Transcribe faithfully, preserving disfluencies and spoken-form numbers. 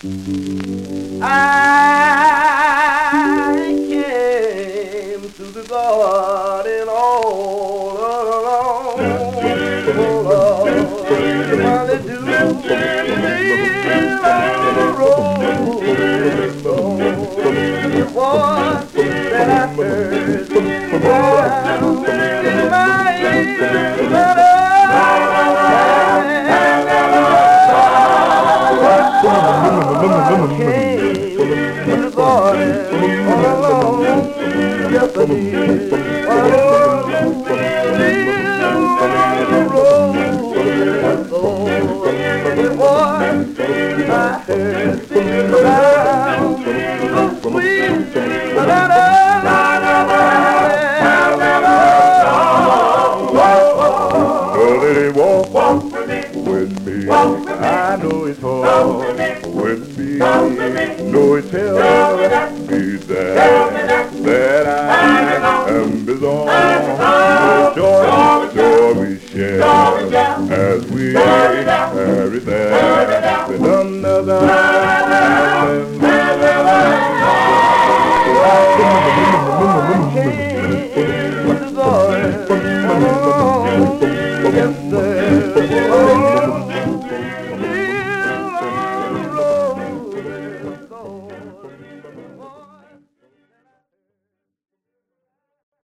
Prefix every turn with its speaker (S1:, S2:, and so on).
S1: I came to the garden all alone. Oh Lord, while the dew still on the road. The voice that I heard sound in my ears, but I came to the garden all alone. Yes, I did. All alone, still on the road. Oh, the voice I heard sound so sweet that I
S2: Walk with me. I know it's hard with me. Know it's hell me that that I am bizarre. The joy, joy we share as we